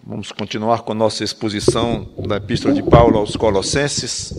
Vamos continuar com a nossa exposição da Epístola de Paulo aos Colossenses,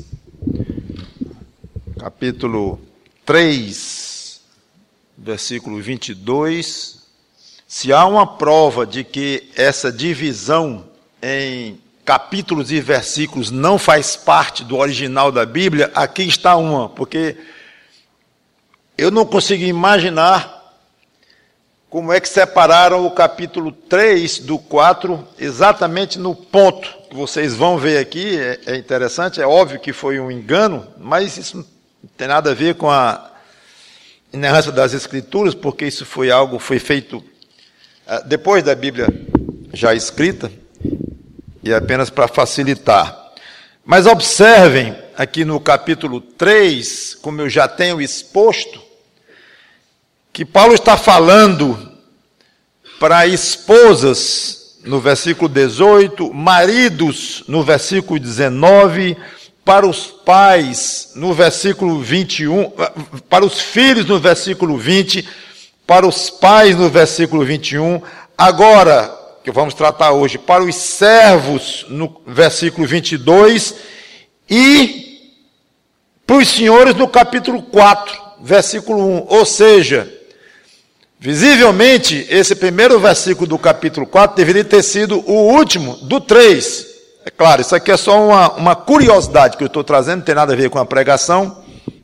capítulo 3, versículo 22. Se há uma prova de que essa divisão em capítulos e versículos não faz parte do original da Bíblia, aqui está uma, porque eu não consigo imaginar como é que separaram o capítulo 3 do 4 exatamente no ponto que vocês vão ver aqui. É interessante, é óbvio que foi um engano, mas isso não tem nada a ver com a inerrância das Escrituras, porque isso foi feito depois da Bíblia já escrita, e apenas para facilitar. Mas observem aqui no capítulo 3, como eu já tenho exposto, que Paulo está falando para esposas, no versículo 18, maridos, no versículo 19, para os pais, no versículo 21, para os filhos, no versículo 20, para os pais, no versículo 21, agora, que vamos tratar hoje, para os servos, no versículo 22, e para os senhores, no capítulo 4, versículo 1, ou seja, visivelmente, esse primeiro versículo do capítulo 4 deveria ter sido o último do 3. É claro, isso aqui é só uma curiosidade que eu estou trazendo, não tem nada a ver com a pregação,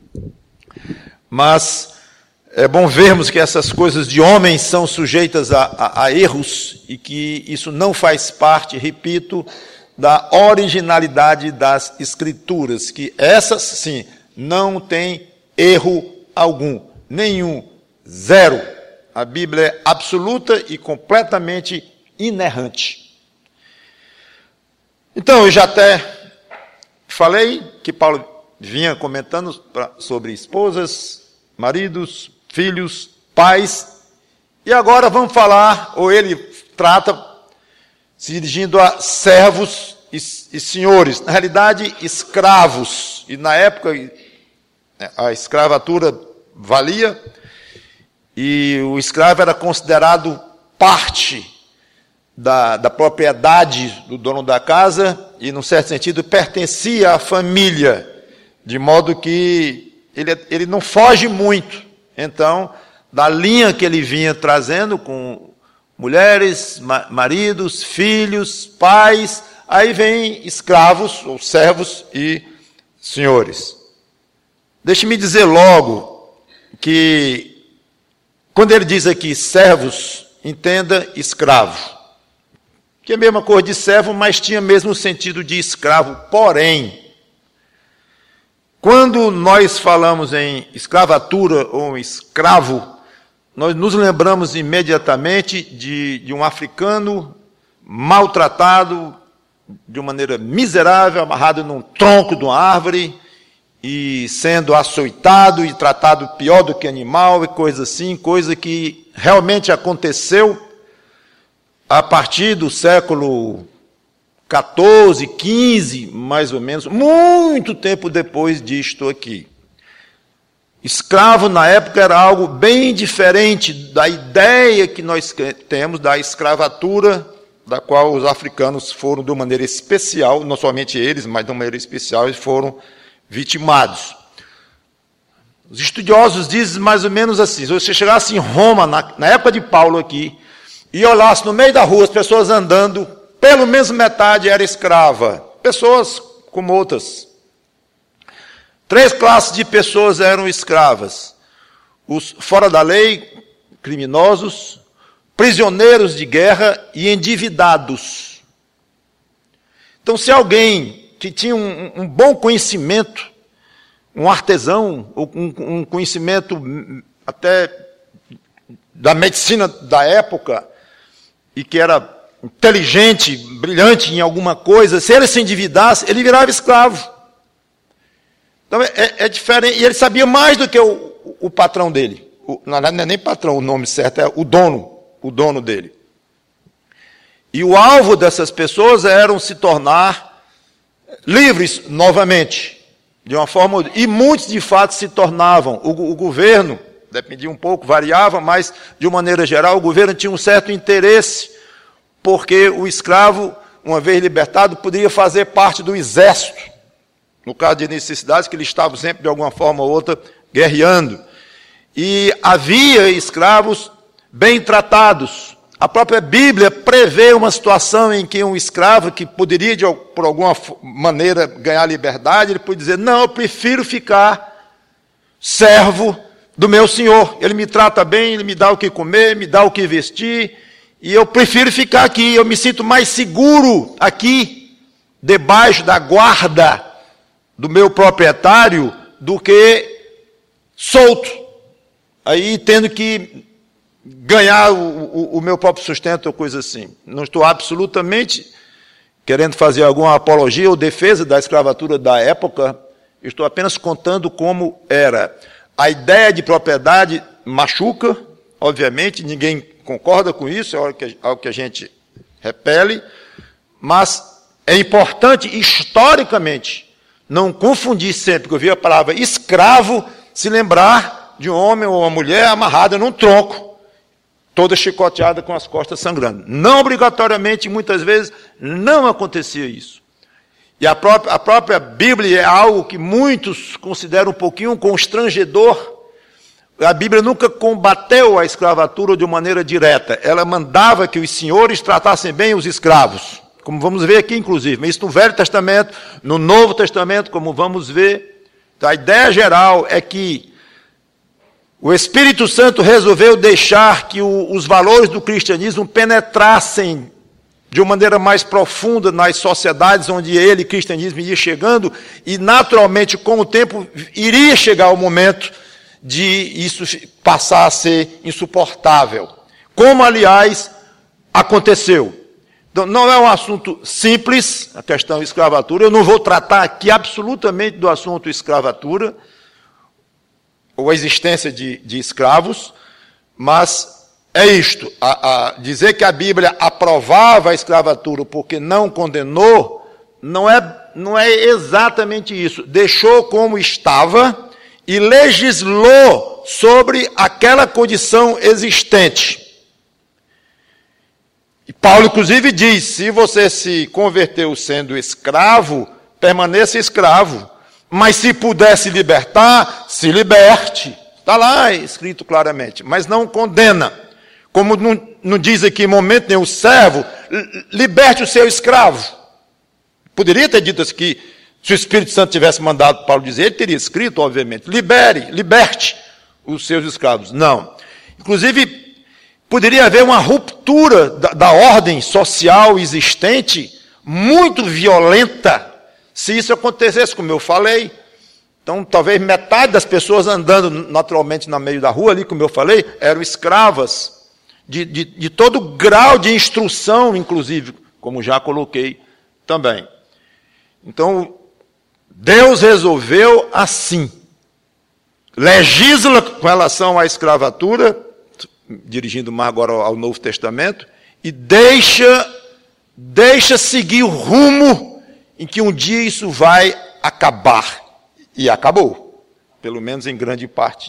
mas é bom vermos que essas coisas de homens são sujeitas a erros e que isso não faz parte, repito, da originalidade das Escrituras, que essas, sim, não tem erro algum, nenhum, zero. A Bíblia é absoluta e completamente inerrante. Então, eu já até falei que Paulo vinha comentando sobre esposas, maridos, filhos, pais, e agora vamos falar, ou ele trata, se dirigindo a servos e senhores, na realidade, escravos, e na época a escravatura valia, e o escravo era considerado parte da propriedade do dono da casa e, num certo sentido, pertencia à família, de modo que ele não foge muito. Então, da linha que ele vinha trazendo com mulheres, maridos, filhos, pais, aí vem escravos, ou servos e senhores. Deixe-me dizer logo que quando ele diz aqui servos, entenda escravo. Que é a mesma coisa de servo, mas tinha mesmo o sentido de escravo. Porém, quando nós falamos em escravatura ou escravo, nós nos lembramos imediatamente de um africano maltratado, de uma maneira miserável, amarrado num tronco de uma árvore, e sendo açoitado e tratado pior do que animal e coisa assim, coisa que realmente aconteceu a partir do século XIV, XV, mais ou menos, muito tempo depois disto aqui. Escravo, na época, era algo bem diferente da ideia que nós temos da escravatura, da qual os africanos foram, de uma maneira especial, não somente eles, mas de uma maneira especial, eles foram vitimados. Os estudiosos dizem mais ou menos assim: se você chegasse em Roma, na época de Paulo aqui, e olhasse no meio da rua as pessoas andando, pelo menos metade era escrava. Pessoas como outras. 3 classes de pessoas eram escravas: os fora da lei, criminosos, prisioneiros de guerra e endividados. Então, se alguém que tinha um bom conhecimento, um artesão, ou um conhecimento até da medicina da época, e que era inteligente, brilhante em alguma coisa, se ele se endividasse, ele virava escravo. Então é diferente, e ele sabia mais do que o patrão dele. Não é nem patrão o nome certo, é o dono dele. E o alvo dessas pessoas era se tornar livres novamente, de uma forma, e muitos de fato se tornavam. O governo, dependia um pouco, variava, mas de uma maneira geral, o governo tinha um certo interesse porque o escravo, uma vez libertado, poderia fazer parte do exército, no caso de necessidades, que eles estavam sempre, de alguma forma ou outra, guerreando. E havia escravos bem tratados. A própria Bíblia prevê uma situação em que um escravo que poderia, por alguma maneira, ganhar liberdade, ele pode dizer, não, eu prefiro ficar servo do meu senhor. Ele me trata bem, ele me dá o que comer, me dá o que vestir, e eu prefiro ficar aqui, eu me sinto mais seguro aqui, debaixo da guarda do meu proprietário, do que solto, aí tendo que ganhar o meu próprio sustento ou coisa assim. Não estou absolutamente querendo fazer alguma apologia ou defesa da escravatura da época, estou apenas contando como era. A ideia de propriedade machuca, obviamente, ninguém concorda com isso, é algo que a gente repele, mas é importante, historicamente, não confundir sempre que eu vi a palavra escravo, se lembrar de um homem ou uma mulher amarrada num tronco, toda chicoteada com as costas sangrando. Não obrigatoriamente, muitas vezes, não acontecia isso. E a própria Bíblia é algo que muitos consideram um pouquinho constrangedor. A Bíblia nunca combateu a escravatura de uma maneira direta. Ela mandava que os senhores tratassem bem os escravos, como vamos ver aqui, inclusive. Mas isso no Velho Testamento, no Novo Testamento, como vamos ver. Então, a ideia geral é que o Espírito Santo resolveu deixar que os valores do cristianismo penetrassem de uma maneira mais profunda nas sociedades onde o cristianismo, ia chegando, e naturalmente, com o tempo, iria chegar o momento de isso passar a ser insuportável. Como, aliás, aconteceu. Então, não é um assunto simples, a questão da escravatura. Eu não vou tratar aqui absolutamente do assunto escravatura, ou a existência de escravos, mas é isto, dizer que a Bíblia aprovava a escravatura porque não condenou, não é exatamente isso. Deixou como estava e legislou sobre aquela condição existente. E Paulo, inclusive, diz, se você se converteu sendo escravo, permaneça escravo. Mas se puder se libertar, se liberte. Está lá escrito claramente, mas não condena. Como não diz aqui em momento nenhum, servo, liberte o seu escravo. Poderia ter dito assim que, se o Espírito Santo tivesse mandado Paulo dizer, ele teria escrito, obviamente, liberte os seus escravos. Não. Inclusive, poderia haver uma ruptura da ordem social existente, muito violenta, se isso acontecesse, como eu falei. Então, talvez metade das pessoas andando naturalmente no meio da rua, ali, como eu falei, eram escravas, de todo grau de instrução, inclusive, como já coloquei também. Então, Deus resolveu assim. Legisla com relação à escravatura, dirigindo mais agora ao Novo Testamento, e deixa seguir o rumo em que um dia isso vai acabar. E acabou, pelo menos em grande parte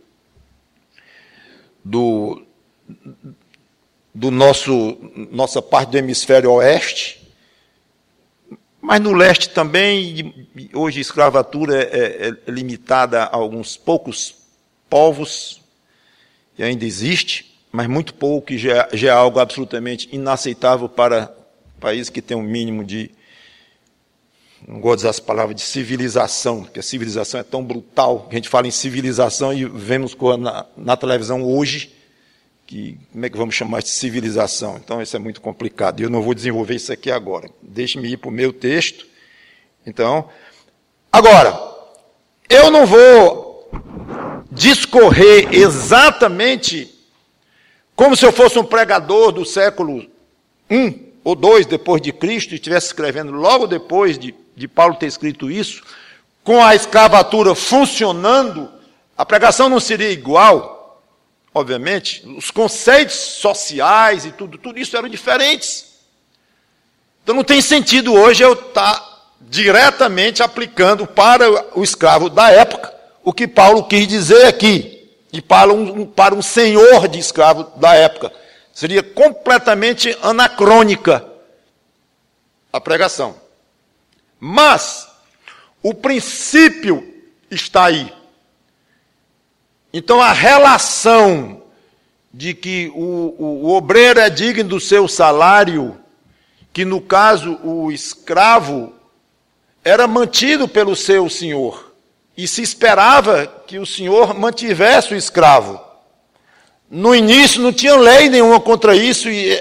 nossa parte do hemisfério oeste, mas no leste também. Hoje a escravatura é limitada a alguns poucos povos, e ainda existe, mas muito pouco, que já é algo absolutamente inaceitável para países que têm um mínimo de, não gosto de usar as palavras de civilização, porque a civilização é tão brutal, que a gente fala em civilização e vemos na televisão hoje, que como é que vamos chamar de civilização? Então isso é muito complicado, e eu não vou desenvolver isso aqui agora. Deixe-me ir para o meu texto. Então, agora, eu não vou discorrer exatamente como se eu fosse um pregador do século I ou II depois de Cristo, e estivesse escrevendo logo depois de Paulo ter escrito isso, com a escravatura funcionando. A pregação não seria igual, obviamente, os conceitos sociais e tudo isso eram diferentes. Então não tem sentido hoje eu estar diretamente aplicando para o escravo da época o que Paulo quis dizer aqui, e para um senhor de escravo da época. Seria completamente anacrônica a pregação. Mas o princípio está aí. Então a relação de que o obreiro é digno do seu salário, que no caso o escravo era mantido pelo seu senhor, e se esperava que o senhor mantivesse o escravo. No início não tinha lei nenhuma contra isso, e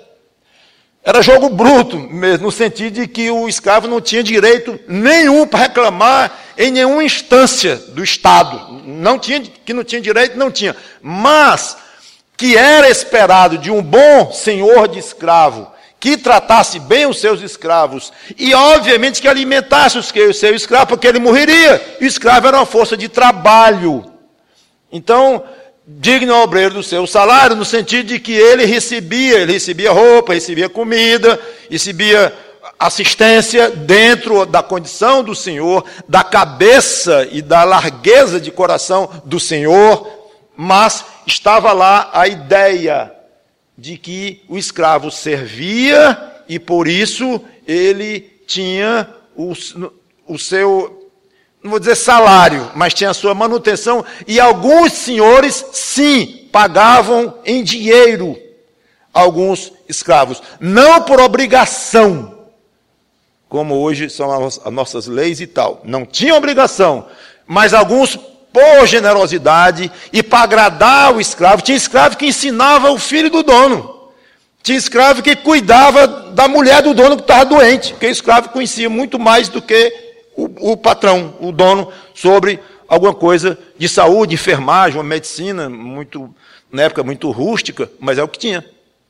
era jogo bruto mesmo, no sentido de que o escravo não tinha direito nenhum para reclamar em nenhuma instância do Estado. Que não tinha direito, não tinha. Mas que era esperado de um bom senhor de escravo, que tratasse bem os seus escravos, e obviamente que alimentasse o seu escravo, porque ele morreria. O escravo era uma força de trabalho. Então, digno ao obreiro do seu salário, no sentido de que ele recebia roupa, recebia comida, recebia assistência dentro da condição do Senhor, da cabeça e da largueza de coração do Senhor, mas estava lá a ideia de que o escravo servia e por isso ele tinha o seu, não vou dizer salário, mas tinha a sua manutenção, e alguns senhores, sim, pagavam em dinheiro alguns escravos, não por obrigação, como hoje são as nossas leis e tal. Não tinha obrigação, mas alguns por generosidade e para agradar o escravo. Tinha escravo que ensinava o filho do dono. Tinha escravo que cuidava da mulher do dono que estava doente, porque o escravo conhecia muito mais do que o patrão, o dono, sobre alguma coisa de saúde, enfermagem, uma medicina, na época muito rústica, mas é o que tinha.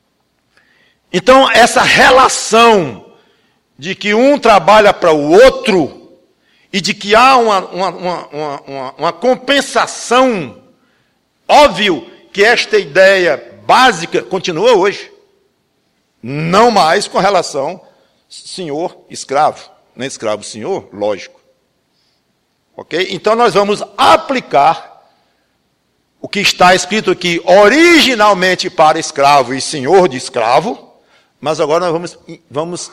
Então, essa relação de que um trabalha para o outro e de que há uma compensação, óbvio que esta ideia básica continua hoje. Não mais com relação senhor-escravo. Não é escravo-senhor? Lógico. Ok? Então nós vamos aplicar o que está escrito aqui originalmente para escravo e senhor de escravo, mas agora nós vamos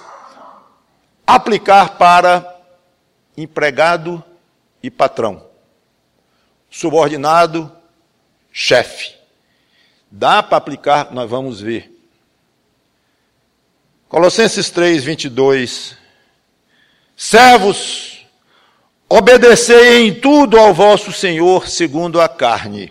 aplicar para empregado e patrão, subordinado, chefe. Dá para aplicar, nós vamos ver. Colossenses 3, 22. Servos, obedecei em tudo ao vosso Senhor segundo a carne,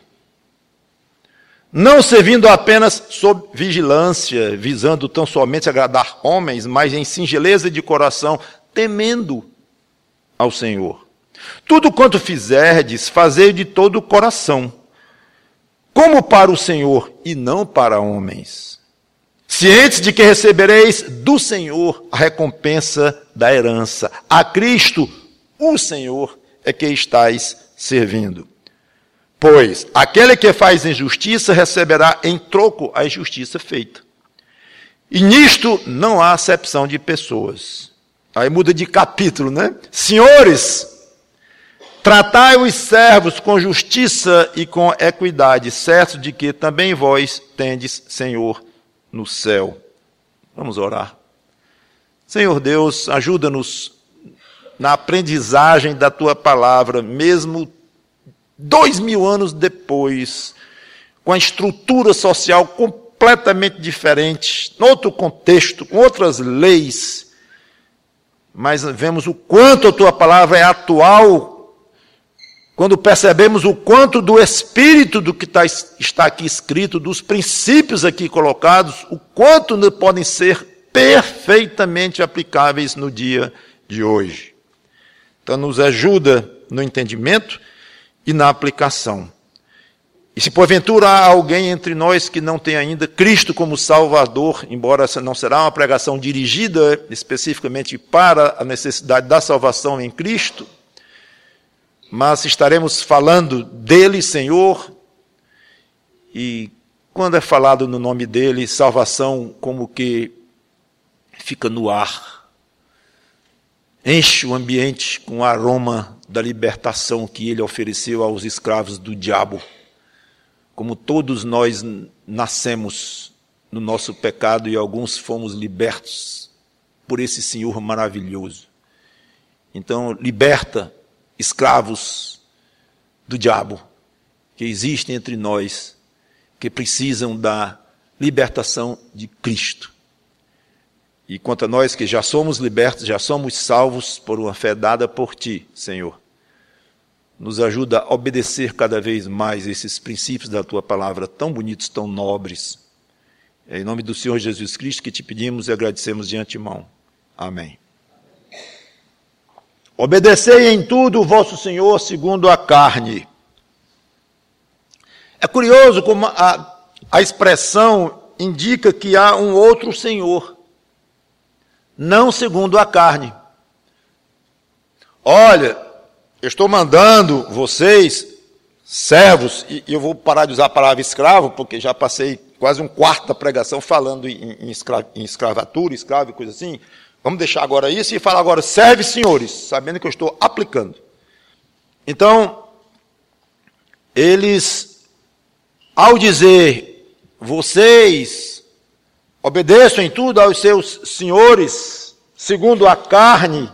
não servindo apenas sob vigilância, visando tão somente agradar homens, mas em singeleza de coração, temendo ao Senhor. Tudo quanto fizerdes, fazei de todo o coração, como para o Senhor e não para homens, cientes de que recebereis do Senhor a recompensa da herança. A Cristo, o Senhor, é que estáis servindo. Pois aquele que faz injustiça receberá em troco a injustiça feita. E nisto não há acepção de pessoas. Aí muda de capítulo, né? Senhores, tratai os servos com justiça e com equidade, certo de que também vós tendes Senhor no céu. Vamos orar. Senhor Deus, ajuda-nos na aprendizagem da Tua palavra, mesmo 2000 anos depois, com a estrutura social completamente diferente, em outro contexto, com outras leis, mas vemos o quanto a Tua palavra é atual, quando percebemos o quanto do espírito do que está aqui escrito, dos princípios aqui colocados, o quanto podem ser perfeitamente aplicáveis no dia de hoje. Então, nos ajuda no entendimento e na aplicação. E se porventura há alguém entre nós que não tem ainda Cristo como Salvador, embora não será uma pregação dirigida especificamente para a necessidade da salvação em Cristo, mas estaremos falando dele, Senhor, e quando é falado no nome dele, salvação como que fica no ar, enche o ambiente com o aroma da libertação que ele ofereceu aos escravos do diabo. Como todos nós nascemos no nosso pecado e alguns fomos libertos por esse Senhor maravilhoso. Então, liberta escravos do diabo que existem entre nós, que precisam da libertação de Cristo. E quanto a nós que já somos libertos, já somos salvos por uma fé dada por Ti, Senhor, nos ajuda a obedecer cada vez mais esses princípios da Tua palavra, tão bonitos, tão nobres. É em nome do Senhor Jesus Cristo que Te pedimos e agradecemos de antemão. Amém. Obedecei em tudo o vosso Senhor segundo a carne. É curioso como a expressão indica que há um outro Senhor, não segundo a carne. Olha, eu estou mandando vocês, servos, e eu vou parar de usar a palavra escravo, porque já passei quase um quarto da pregação falando em escravatura, escravo e coisa assim. Vamos deixar agora isso e falar agora, serve senhores, sabendo que eu estou aplicando. Então, eles, ao dizer, vocês obedeçam em tudo aos seus senhores, segundo a carne,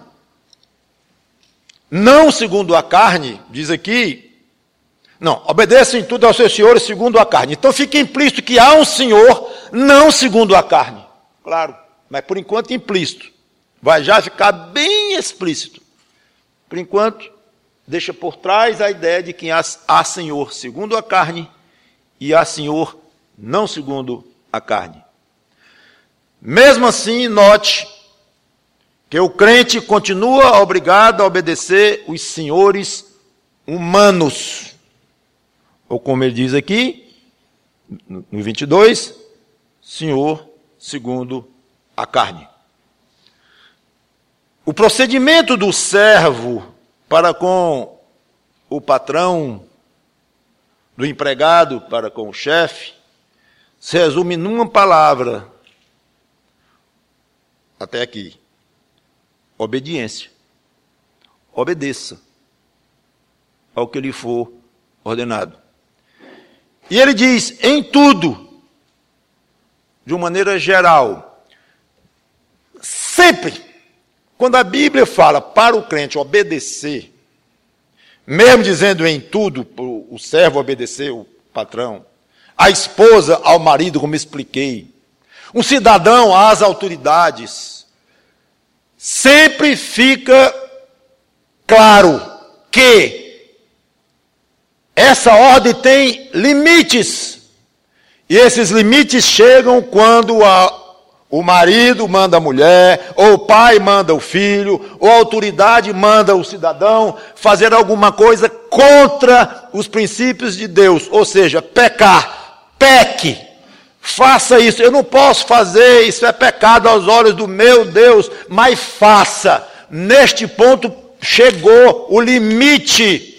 não segundo a carne, diz aqui, não, obedeçam em tudo aos seus senhores segundo a carne. Então fica implícito que há um Senhor não segundo a carne. Claro, mas por enquanto implícito. Vai já ficar bem explícito. Por enquanto, deixa por trás a ideia de que há Senhor segundo a carne e há Senhor não segundo a carne. Mesmo assim, note que o crente continua obrigado a obedecer os senhores humanos. Ou como ele diz aqui, no 22, Senhor segundo a carne. O procedimento do servo para com o patrão, do empregado para com o chefe, se resume numa palavra, até aqui, obediência. Obedeça ao que lhe for ordenado. E ele diz, em tudo, de uma maneira geral, sempre, quando a Bíblia fala para o crente obedecer, mesmo dizendo em tudo, o servo obedecer o patrão, a esposa ao marido, como expliquei, um cidadão às autoridades, sempre fica claro que essa ordem tem limites, e esses limites chegam quando o marido manda a mulher, ou o pai manda o filho, ou a autoridade manda o cidadão fazer alguma coisa contra os princípios de Deus, ou seja, pecar, peque, faça isso, eu não posso fazer, isso é pecado aos olhos do meu Deus, mas faça. Neste ponto chegou o limite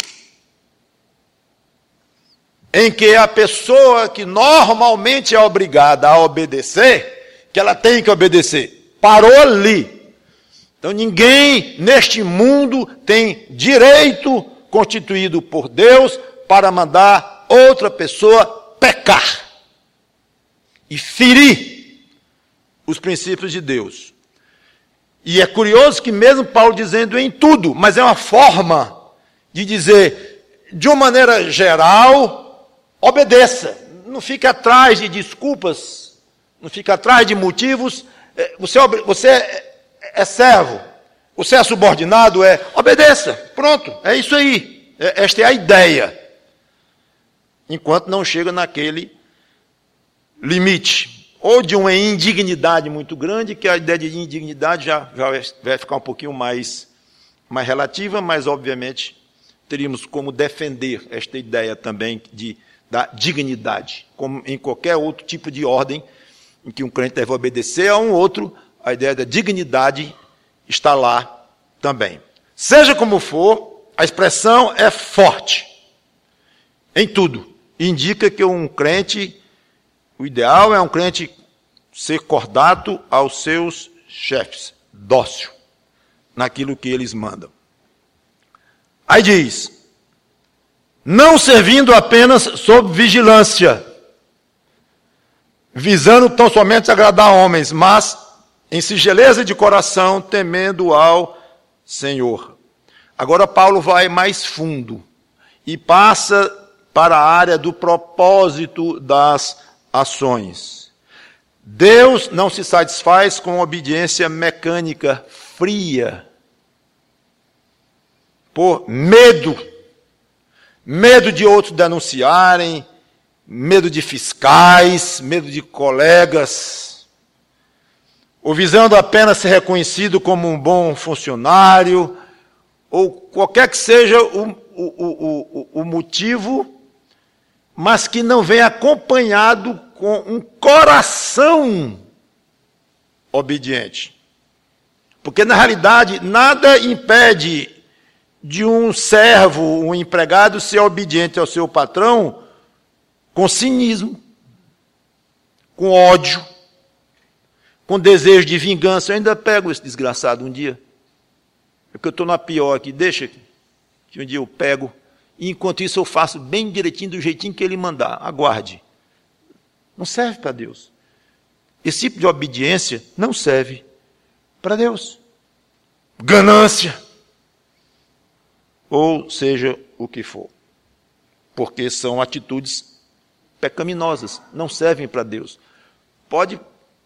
em que a pessoa que normalmente é obrigada a obedecer, que ela tem que obedecer, parou ali. Então ninguém neste mundo tem direito constituído por Deus para mandar outra pessoa pecar e ferir os princípios de Deus. E é curioso que mesmo Paulo dizendo em tudo, mas é uma forma de dizer, de uma maneira geral, obedeça. Não fique atrás de desculpas, não fica atrás de motivos. Você é servo, você é subordinado, obedeça, pronto, é isso aí. Esta é a ideia. Enquanto não chega naquele limite, ou de uma indignidade muito grande, que a ideia de indignidade já vai ficar um pouquinho mais relativa, mas obviamente teríamos como defender esta ideia também da dignidade, como em qualquer outro tipo de ordem, em que um crente deve obedecer a um outro, a ideia da dignidade está lá também. Seja como for, a expressão é forte em tudo. Indica que um crente, o ideal é um crente ser cordato aos seus chefes, dócil naquilo que eles mandam. Aí diz, não servindo apenas sob vigilância. visando tão somente agradar homens, mas em singeleza de coração, temendo ao Senhor. Agora Paulo vai mais fundo e passa para a área do propósito das ações. Deus não se satisfaz com obediência mecânica fria, por medo de outros denunciarem, medo de fiscais, medo de colegas, ou visando apenas ser reconhecido como um bom funcionário, ou qualquer que seja o motivo, mas que não vem acompanhado com um coração obediente. Porque, na realidade, nada impede de um servo, um empregado, ser obediente ao seu patrão com cinismo, com ódio, com desejo de vingança. Eu ainda pego esse desgraçado um dia. Porque eu estou na pior aqui, deixa que um dia eu pego. E enquanto isso eu faço bem direitinho, do jeitinho que ele mandar. Aguarde. Não serve para Deus. Esse tipo de obediência não serve para Deus. Ganância. Ou seja, o que for. Porque são atitudes pecaminosas. Não servem para Deus. Pode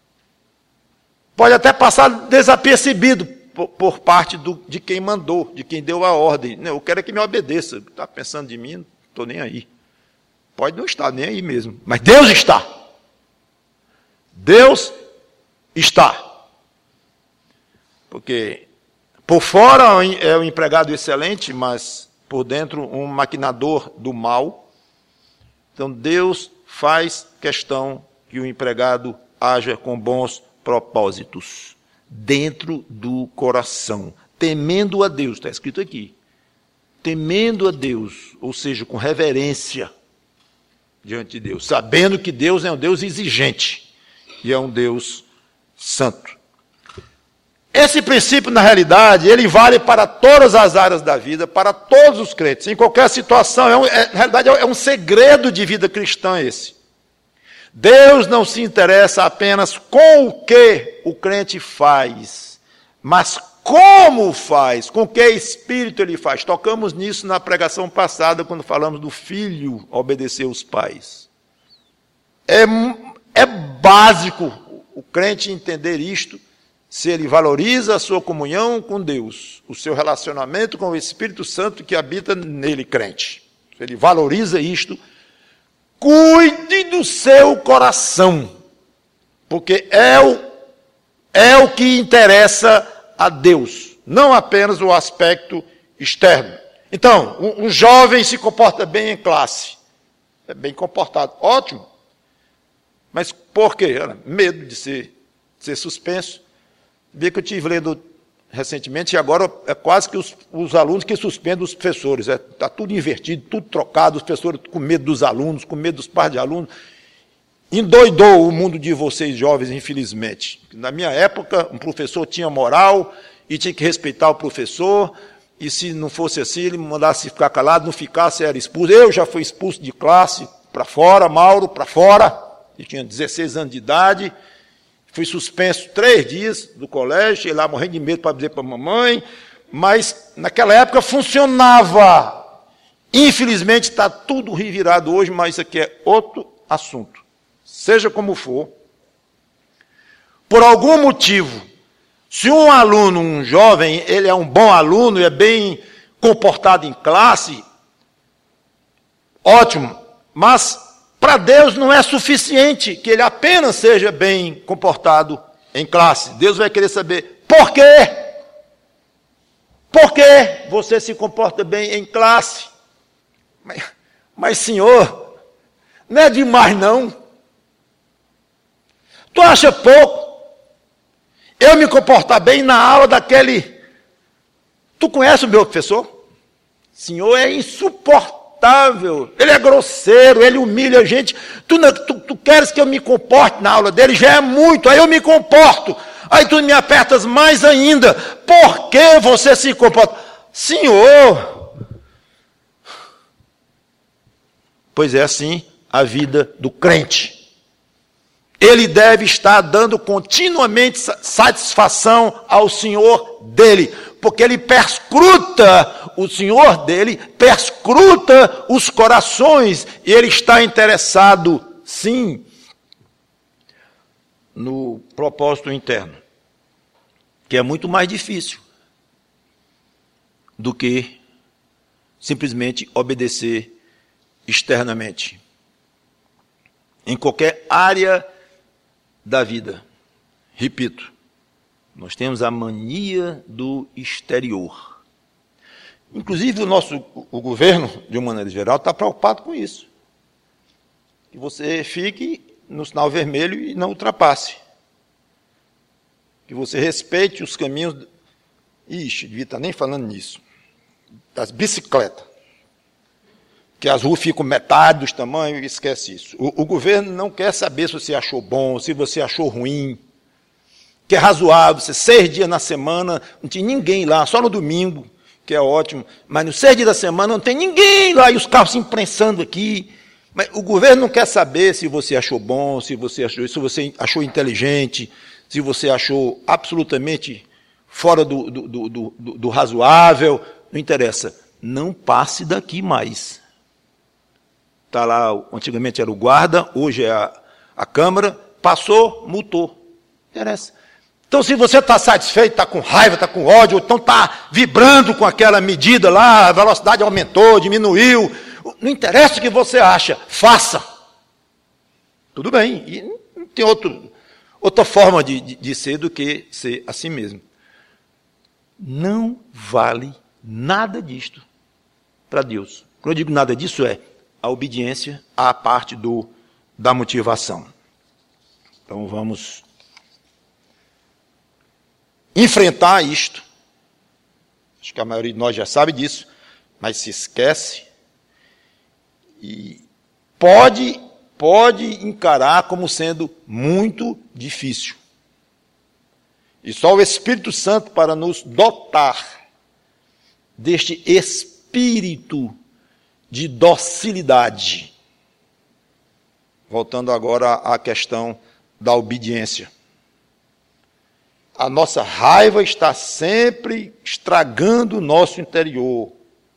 até passar desapercebido por parte de quem mandou, de quem deu a ordem. Eu quero é que me obedeça. Está pensando de mim? Não estou nem aí. Pode não estar nem aí mesmo. Mas Deus está. Deus está. Porque por fora é um empregado excelente, mas por dentro um maquinador do mal. Então Deus faz questão que o empregado haja com bons propósitos, dentro do coração, temendo a Deus, está escrito aqui. Temendo a Deus, ou seja, com reverência diante de Deus, sabendo que Deus é um Deus exigente e é um Deus santo. Esse princípio, na realidade, ele vale para todas as áreas da vida, para todos os crentes, em qualquer situação. Na realidade, é um segredo de vida cristã esse. Deus não se interessa apenas com o que o crente faz, mas como faz, com que espírito ele faz. Tocamos nisso na pregação passada, quando falamos do filho obedecer os pais. É básico o crente entender isto, se ele valoriza a sua comunhão com Deus, o seu relacionamento com o Espírito Santo que habita nele, crente. Se ele valoriza isto, cuide do seu coração, porque é o que interessa a Deus, não apenas o aspecto externo. Então, um jovem se comporta bem em classe, é bem comportado, ótimo, mas por quê? Medo de ser suspenso. Vê que eu estive lendo recentemente, e agora é quase que os alunos que suspendem os professores. Está tudo invertido, tudo trocado, os professores com medo dos alunos, com medo dos pais de alunos. Endoidou o mundo de vocês jovens, infelizmente. Na minha época, um professor tinha moral e tinha que respeitar o professor, e se não fosse assim, ele mandasse ficar calado, não ficasse, era expulso. Eu já fui expulso de classe, para fora, Mauro, para fora. Eu tinha 16 anos de idade. Fui suspenso 3 dias do colégio, cheguei lá morrendo de medo para dizer para a mamãe, mas naquela época funcionava. Infelizmente está tudo revirado hoje, mas isso aqui é outro assunto. Seja como for, por algum motivo, se um aluno, um jovem, ele é um bom aluno e é bem comportado em classe, ótimo, mas para Deus não é suficiente que ele apenas seja bem comportado em classe. Deus vai querer saber por quê? Por que você se comporta bem em classe? Mas Senhor, não é demais não. Tu acha pouco eu me comportar bem na aula daquele... Tu conhece o meu professor? Senhor, é insuportável. Ele é grosseiro, ele humilha a gente. Tu queres que eu me comporte na aula dele? Já é muito, aí eu me comporto. Aí tu me apertas mais ainda. Por que você se comporta? Senhor! Pois é assim a vida do crente. ele deve estar dando continuamente satisfação ao Senhor dele, porque ele perscruta o Senhor dele, perscruta os corações, e ele está interessado, sim, no propósito interno, que é muito mais difícil do que simplesmente obedecer externamente. Em qualquer área da vida, repito, nós temos a mania do exterior. Inclusive o governo, de uma maneira geral, está preocupado com isso. Que você fique no sinal vermelho e não ultrapasse. Que você respeite os caminhos... Ixi, devia estar nem falando nisso. Das bicicletas. Que as ruas ficam metade dos tamanhos, esquece isso. O governo não quer saber se você achou bom, se você achou ruim, que é razoável, você 6 dias na semana, não tinha ninguém lá, só no domingo, que é ótimo, mas nos 6 dias da semana não tem ninguém lá, e os carros se imprensando aqui. Mas o governo não quer saber se você achou bom, se você achou inteligente, se você achou absolutamente fora do razoável, não interessa. Não passe daqui mais. Está lá, antigamente era o guarda, hoje é a Câmara, passou, multou. Não interessa. Então, se você está satisfeito, está com raiva, está com ódio, ou então está vibrando com aquela medida lá, a velocidade aumentou, diminuiu, não interessa o que você acha, faça. Tudo bem, e não tem outra forma de ser do que ser assim mesmo. Não vale nada disto para Deus. Quando eu digo nada disso é a obediência à parte da motivação. Então vamos enfrentar isto. Acho que a maioria de nós já sabe disso, mas se esquece e pode encarar como sendo muito difícil. E só o Espírito Santo para nos dotar deste espírito de docilidade. Voltando agora à questão da obediência. A nossa raiva está sempre estragando o nosso interior.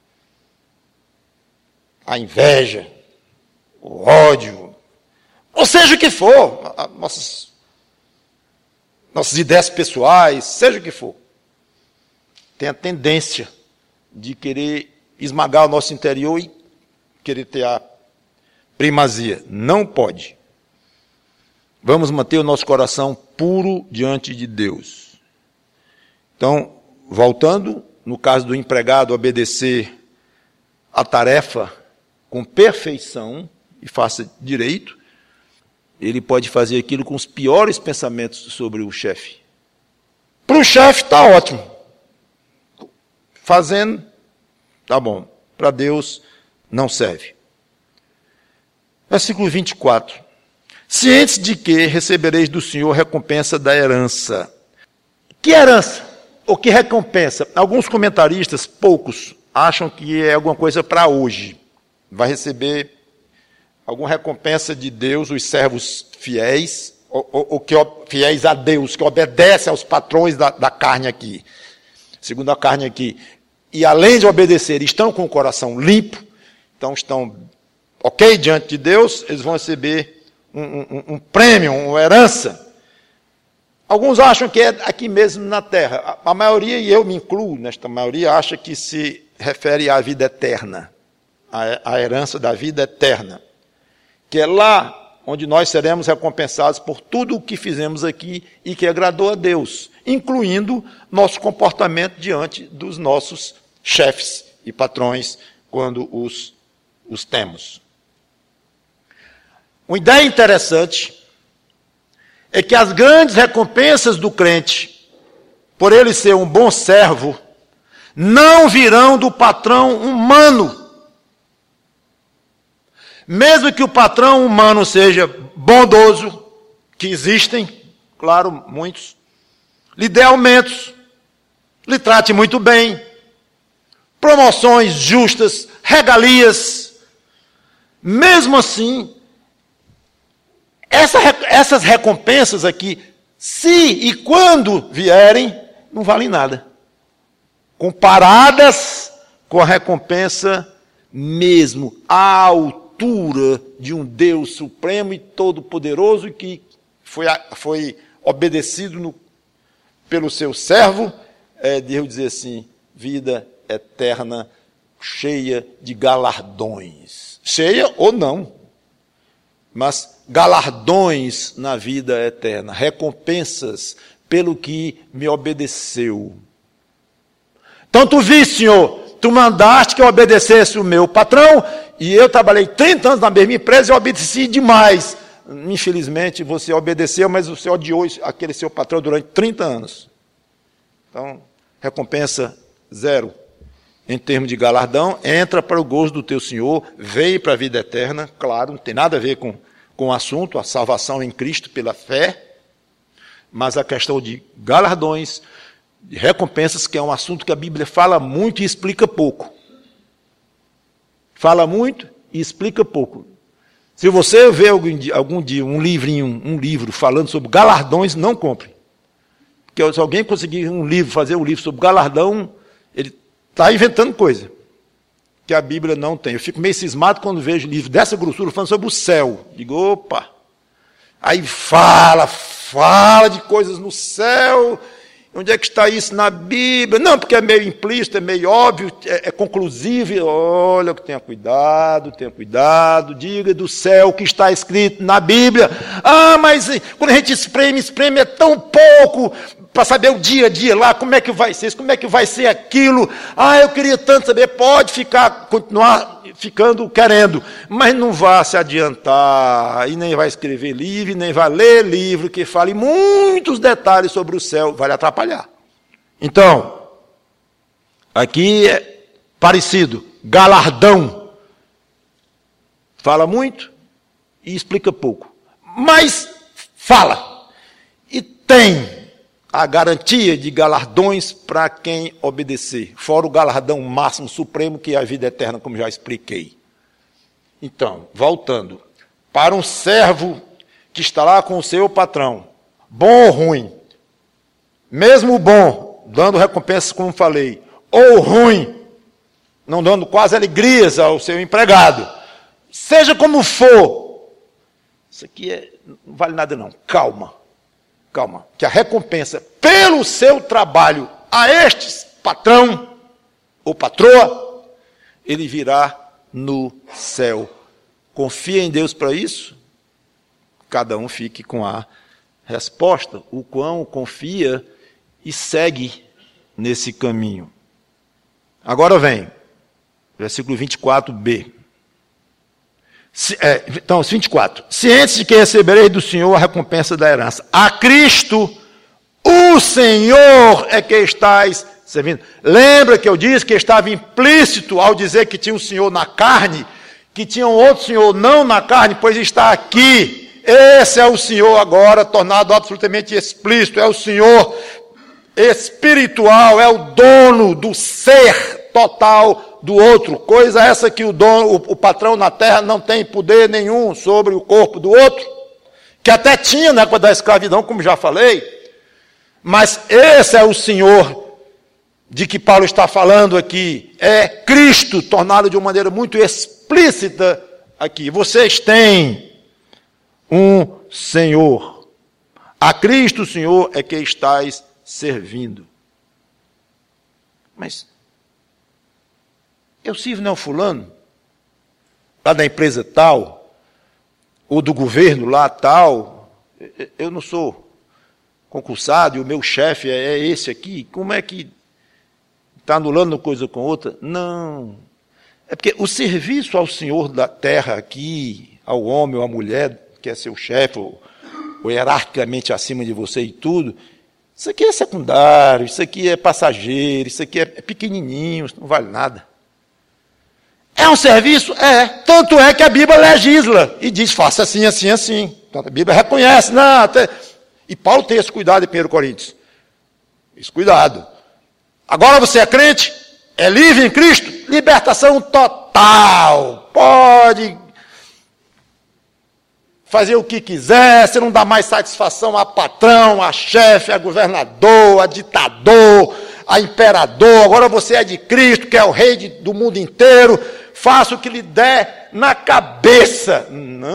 A inveja, o ódio, ou seja o que for, nossas ideias pessoais, seja o que for, tem a tendência de querer esmagar o nosso interior e querer ter a primazia. Não pode. Vamos manter o nosso coração puro diante de Deus. Então, voltando, no caso do empregado obedecer a tarefa com perfeição e faça direito, ele pode fazer aquilo com os piores pensamentos sobre o chefe. Para o chefe está ótimo. Fazendo, está bom. Para Deus não serve. Versículo 24. Cientes de que recebereis do Senhor recompensa da herança. Que herança? Ou que recompensa? Alguns comentaristas, poucos, acham que é alguma coisa para hoje. Vai receber alguma recompensa de Deus, os servos fiéis, ou fiéis a Deus, que obedecem aos patrões da carne aqui. Segundo a carne aqui. E além de obedecer, estão com o coração limpo, então estão ok diante de Deus, eles vão receber um prêmio, uma herança. Alguns acham que é aqui mesmo na terra. A maioria, e eu me incluo nesta maioria, acha que se refere à vida eterna, à herança da vida eterna, que é lá onde nós seremos recompensados por tudo o que fizemos aqui e que agradou a Deus, incluindo nosso comportamento diante dos nossos chefes e patrões, quando os temos. Uma ideia interessante é que as grandes recompensas do crente, por ele ser um bom servo, não virão do patrão humano. Mesmo que o patrão humano seja bondoso, que existem, claro, muitos, lhe dê aumentos, lhe trate muito bem, promoções justas, regalias, mesmo assim, Essas recompensas aqui, se e quando vierem, não valem nada. Comparadas com a recompensa mesmo, à altura de um Deus supremo e todo-poderoso que foi obedecido pelo seu servo, Deus dizer assim, vida eterna, cheia de galardões. Cheia ou não, mas galardões na vida eterna, recompensas pelo que me obedeceu. Então tu viste, Senhor, tu mandaste que eu obedecesse o meu patrão, e eu trabalhei 30 anos na mesma empresa e eu obedeci demais. Infelizmente, você obedeceu, mas você odiou aquele seu patrão durante 30 anos. Então, recompensa zero. Em termos de galardão, entra para o gozo do teu Senhor, veio para a vida eterna, claro, não tem nada a ver com o assunto, a salvação em Cristo pela fé, mas a questão de galardões, de recompensas, que é um assunto que a Bíblia fala muito e explica pouco. Fala muito e explica pouco. Se você vê algum dia um livro falando sobre galardões, não compre. Porque se alguém conseguir fazer um livro sobre galardão, ele está inventando coisa que a Bíblia não tem. Eu fico meio cismado quando vejo livro dessa grossura falando sobre o céu. Digo, opa! Aí fala de coisas no céu. Onde é que está isso na Bíblia? Não, porque é meio implícito, é meio óbvio, é conclusivo. Olha, tenha cuidado, diga do céu o que está escrito na Bíblia. Ah, mas quando a gente espreme é tão pouco para saber o dia a dia lá, como é que vai ser isso, como é que vai ser aquilo. Ah, eu queria tanto saber, pode continuar ficando querendo, mas não vá se adiantar, e nem vai escrever livro, nem vai ler livro que fale muitos detalhes sobre o céu, vai lhe atrapalhar. Então, aqui é parecido, galardão. Fala muito e explica pouco, mas fala. E tem a garantia de galardões para quem obedecer, fora o galardão máximo, supremo, que é a vida eterna, como já expliquei. Então, voltando, para um servo que está lá com o seu patrão, bom ou ruim, mesmo bom, dando recompensas, como falei, ou ruim, não dando quase alegrias ao seu empregado, seja como for, isso aqui não vale nada não, calma, que a recompensa pelo seu trabalho a este patrão ou patroa, ele virá no céu. Confia em Deus para isso? Cada um fique com a resposta, o quão confia e segue nesse caminho. Agora vem, versículo 24b. Então, 24. Cientes de que recebereis do Senhor a recompensa da herança. A Cristo, o Senhor é que estáis servindo. Lembra que eu disse que estava implícito ao dizer que tinha um Senhor na carne, que tinha um outro Senhor não na carne, pois está aqui. Esse é o Senhor agora, tornado absolutamente explícito. É o Senhor espiritual, é o dono do ser total do outro, coisa essa que o patrão na terra não tem poder nenhum sobre o corpo do outro, que até tinha na época da escravidão, como já falei, mas esse é o Senhor de que Paulo está falando aqui, é Cristo, tornado de uma maneira muito explícita aqui. Vocês têm um Senhor, a Cristo o Senhor é que estáis servindo. Mas eu sirvo não fulano, lá da empresa tal, ou do governo lá tal, eu não sou concursado e o meu chefe é esse aqui, como é que está anulando uma coisa com outra? Não, é porque o serviço ao Senhor da terra aqui, ao homem ou à mulher, que é seu chefe, ou hierarquicamente acima de você e tudo, isso aqui é secundário, isso aqui é passageiro, isso aqui é pequenininho, isso não vale nada. É um serviço? É. Tanto é que a Bíblia legisla e diz, faça assim, assim, assim. Então, a Bíblia reconhece. Não, até... E Paulo tem esse cuidado em 1 Coríntios. Esse cuidado. Agora você é crente? É livre em Cristo? Libertação total. Pode fazer o que quiser, você não dá mais satisfação a patrão, a chefe, a governador, a ditador, a imperador, agora você é de Cristo, que é o rei do mundo inteiro, faça o que lhe der na cabeça.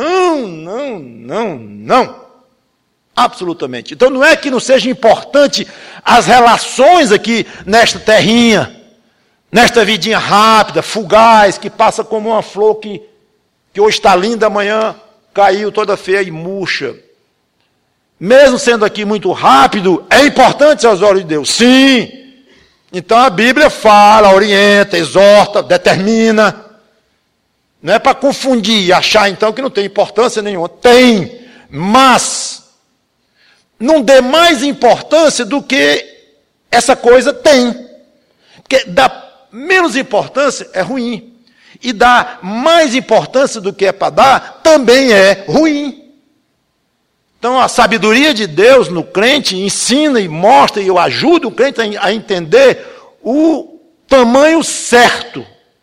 Não. Absolutamente. Então não é que não seja importante as relações aqui nesta terrinha, nesta vidinha rápida, fugaz, que passa como uma flor que hoje está linda, amanhã caiu toda feia e murcha. Mesmo sendo aqui muito rápido, é importante aos olhos de Deus. Sim. Então a Bíblia fala, orienta, exorta, determina. Não é para confundir e achar então que não tem importância nenhuma. Tem, mas não dê mais importância do que essa coisa tem. Porque dar menos importância é ruim. E dar mais importância do que é para dar também é ruim. Então a sabedoria de Deus no crente ensina e mostra e ajuda o crente a entender o tamanho certo,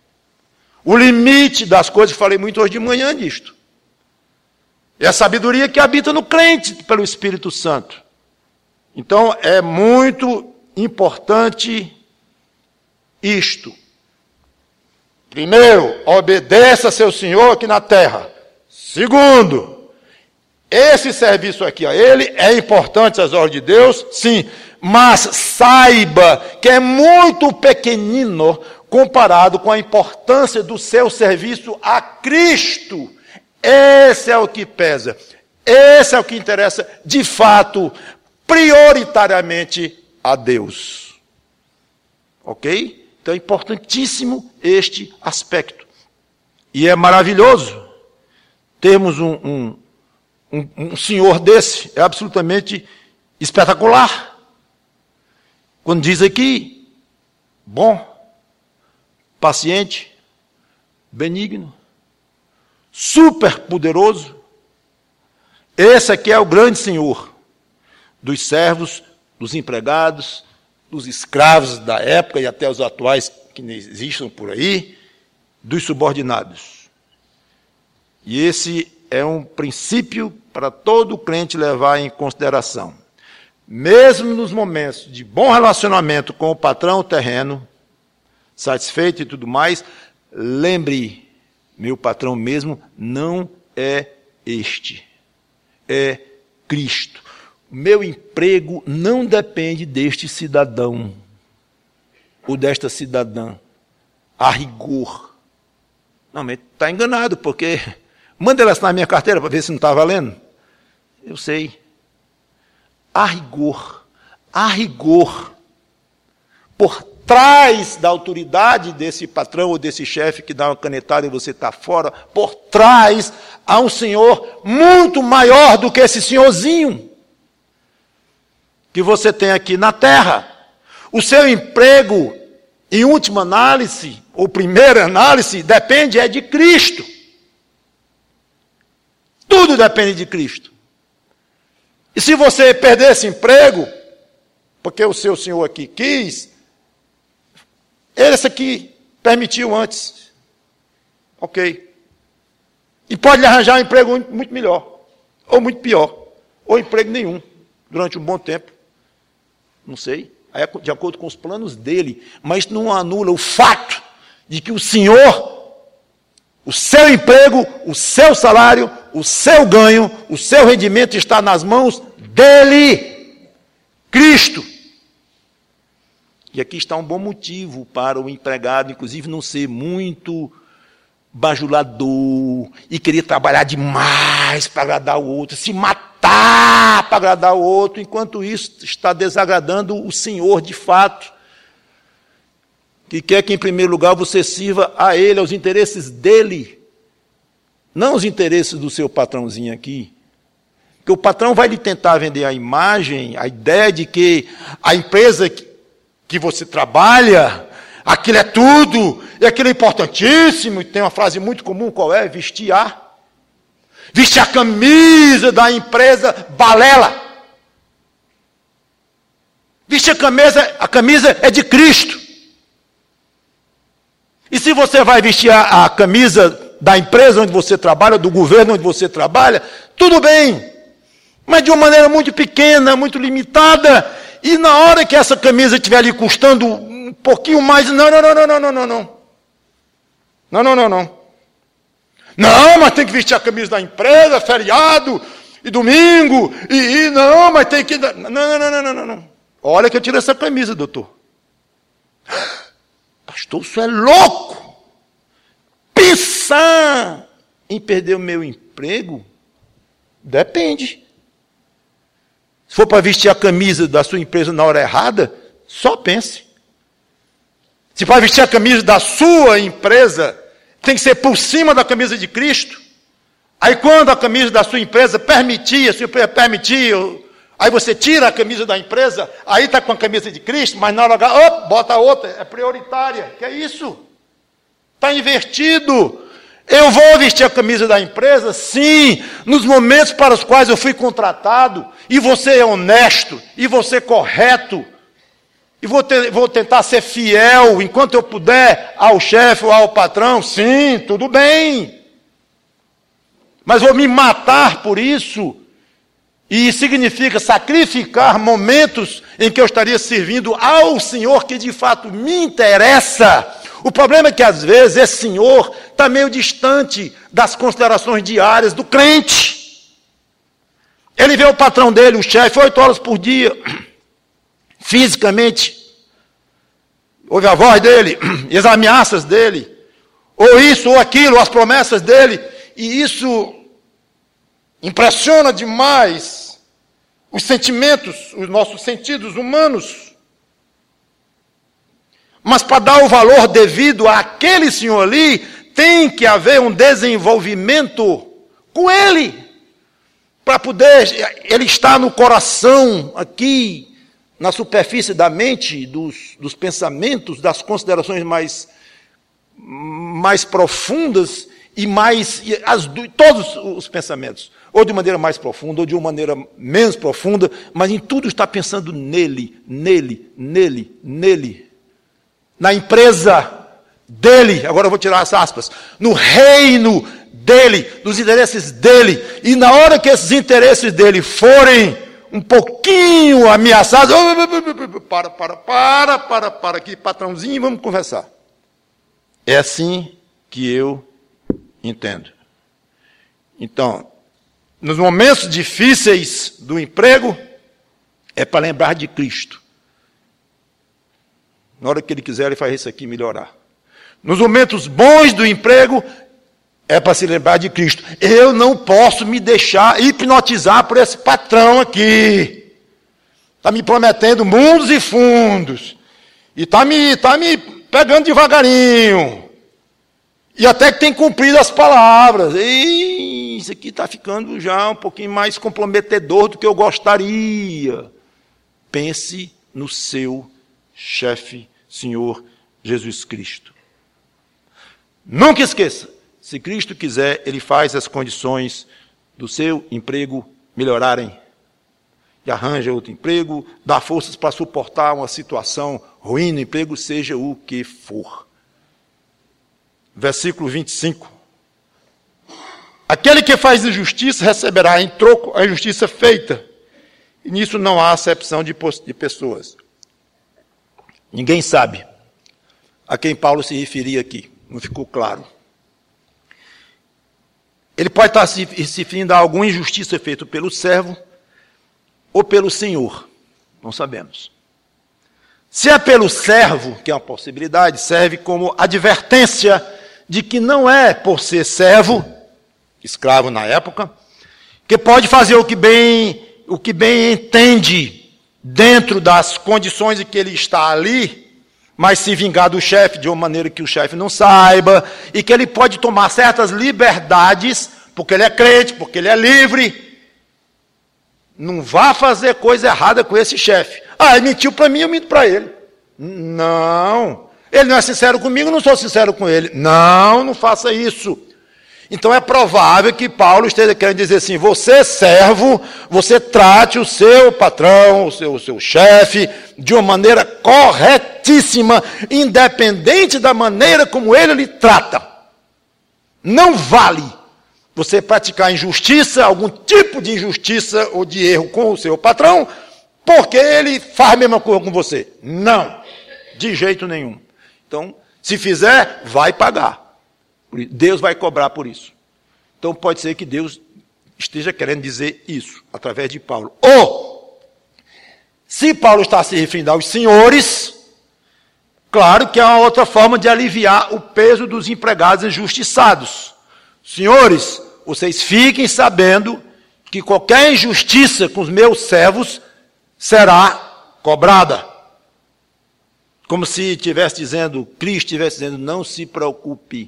o limite das coisas. Falei muito hoje de manhã disto. É a sabedoria que habita no crente pelo Espírito Santo. Então é muito importante isto. Primeiro, obedeça a seu Senhor aqui na terra. Segundo, esse serviço aqui a Ele é importante às ordens de Deus, sim, mas saiba que é muito pequenino comparado com a importância do seu serviço a Cristo. Esse é o que pesa, esse é o que interessa, de fato, prioritariamente a Deus. Ok? Então é importantíssimo este aspecto. E é maravilhoso termos um senhor desse, é absolutamente espetacular. Quando diz aqui, bom, paciente, benigno, super poderoso, esse aqui é o grande senhor dos servos, dos empregados, dos escravos da época e até os atuais que existem por aí, dos subordinados. E esse é um princípio para todo crente levar em consideração. Mesmo nos momentos de bom relacionamento com o patrão terreno, satisfeito e tudo mais, lembre, meu patrão mesmo não é este, é Cristo. O meu emprego não depende deste cidadão ou desta cidadã, a rigor. Não, mas está enganado, porque manda ela assinar minha carteira para ver se não está valendo. Eu sei. A rigor, por trás da autoridade desse patrão ou desse chefe que dá uma canetada e você está fora, por trás há um senhor muito maior do que esse senhorzinho que você tem aqui na terra. O seu emprego, em última análise, ou primeira análise, depende de Cristo. Tudo depende de Cristo. E se você perder esse emprego, porque o seu senhor aqui quis, esse aqui permitiu antes. Ok. E pode lhe arranjar um emprego muito melhor, ou muito pior, ou emprego nenhum, durante um bom tempo. Não sei, é de acordo com os planos dele, mas não anula o fato de que o Senhor, o seu emprego, o seu salário, o seu ganho, o seu rendimento está nas mãos dele, Cristo. E aqui está um bom motivo para o empregado, inclusive, não ser muito bajulador e querer trabalhar demais para agradar o outro, se matar para agradar o outro, enquanto isso está desagradando o Senhor de fato, que quer que em primeiro lugar você sirva a Ele, aos interesses dEle, não aos interesses do seu patrãozinho aqui. Porque o patrão vai lhe tentar vender a imagem, a ideia de que a empresa que você trabalha, aquilo é tudo, e aquilo é importantíssimo, e tem uma frase muito comum, qual é? Vestir a camisa da empresa balela. Vestir a camisa é de Cristo. E se você vai vestir a camisa da empresa onde você trabalha, do governo onde você trabalha, tudo bem, mas de uma maneira muito pequena, muito limitada, e na hora que essa camisa estiver ali custando um pouquinho mais, não. Não, mas tem que vestir a camisa da empresa, feriado, e domingo, e não, mas tem que... Não. Olha que eu tiro essa camisa, doutor. Pastor, isso é louco. Pensar em perder o meu emprego? Depende. Se for para vestir a camisa da sua empresa na hora errada, só pense. Se for vestir a camisa da sua empresa, tem que ser por cima da camisa de Cristo. Aí quando a camisa da sua empresa permitir, aí você tira a camisa da empresa, aí está com a camisa de Cristo, mas na hora, bota outra, é prioritária. Que é isso? Está invertido. Eu vou vestir a camisa da empresa, sim, nos momentos para os quais eu fui contratado, e você é honesto, e você é correto, e vou tentar ser fiel, enquanto eu puder, ao chefe ou ao patrão, sim, tudo bem. Mas vou me matar por isso, e significa sacrificar momentos em que eu estaria servindo ao Senhor que de fato me interessa. O problema é que às vezes esse Senhor está meio distante das considerações diárias do crente. Ele vê o patrão dele, o chefe, 8 horas por dia, fisicamente, ouve a voz dele, e as ameaças dele, ou isso ou aquilo, as promessas dele, e isso impressiona demais os sentimentos, os nossos sentidos humanos. Mas para dar o valor devido àquele senhor ali, tem que haver um desenvolvimento com ele, para poder, ele está no coração, aqui, na superfície da mente, dos pensamentos, das considerações mais profundas, todos os pensamentos, ou de maneira mais profunda, ou de uma maneira menos profunda, mas em tudo está pensando nele, na empresa dele, agora eu vou tirar as aspas, no reino dele, nos interesses dele, e na hora que esses interesses dele forem um pouquinho ameaçados, para aqui, patrãozinho, vamos conversar. É assim que eu entendo. Então, nos momentos difíceis do emprego, é para lembrar de Cristo. Na hora que ele quiser, ele faz isso aqui melhorar. Nos momentos bons do emprego, é para se lembrar de Cristo. Eu não posso me deixar hipnotizar por esse patrão aqui. Está me prometendo mundos e fundos. E está me pegando devagarinho. E até que tem cumprido as palavras. E isso aqui está ficando já um pouquinho mais comprometedor do que eu gostaria. Pense no seu chefe, Senhor Jesus Cristo. Nunca esqueça, se Cristo quiser, Ele faz as condições do seu emprego melhorarem. E arranja outro emprego, dá forças para suportar uma situação ruim no emprego, seja o que for. Versículo 25. Aquele que faz injustiça receberá em troco a injustiça feita. E nisso não há acepção de pessoas. Ninguém sabe a quem Paulo se referia aqui. Não ficou claro. Ele pode estar se referindo a alguma injustiça feita pelo servo ou pelo senhor. Não sabemos. Se é pelo servo, que é uma possibilidade, serve como advertência de que não é por ser servo, escravo na época, que pode fazer o que bem entende dentro das condições em que ele está ali, mas se vingar do chefe de uma maneira que o chefe não saiba, e que ele pode tomar certas liberdades, porque ele é crente, porque ele é livre. Não vá fazer coisa errada com esse chefe. Ele mentiu para mim, eu minto para ele. Não. Ele não é sincero comigo, eu não sou sincero com ele. Não faça isso. Então é provável que Paulo esteja querendo dizer assim, você servo, você trate o seu patrão, o seu chefe, de uma maneira corretíssima, independente da maneira como ele lhe trata. Não vale você praticar injustiça, algum tipo de injustiça ou de erro com o seu patrão, porque ele faz a mesma coisa com você. Não, de jeito nenhum. Então, se fizer, vai pagar. Deus vai cobrar por isso. Então, pode ser que Deus esteja querendo dizer isso, através de Paulo. Ou, se Paulo está se referindo aos senhores, claro que é uma outra forma de aliviar o peso dos empregados injustiçados. Senhores, vocês fiquem sabendo que qualquer injustiça com os meus servos será cobrada. Como se estivesse dizendo, Cristo estivesse dizendo, não se preocupe.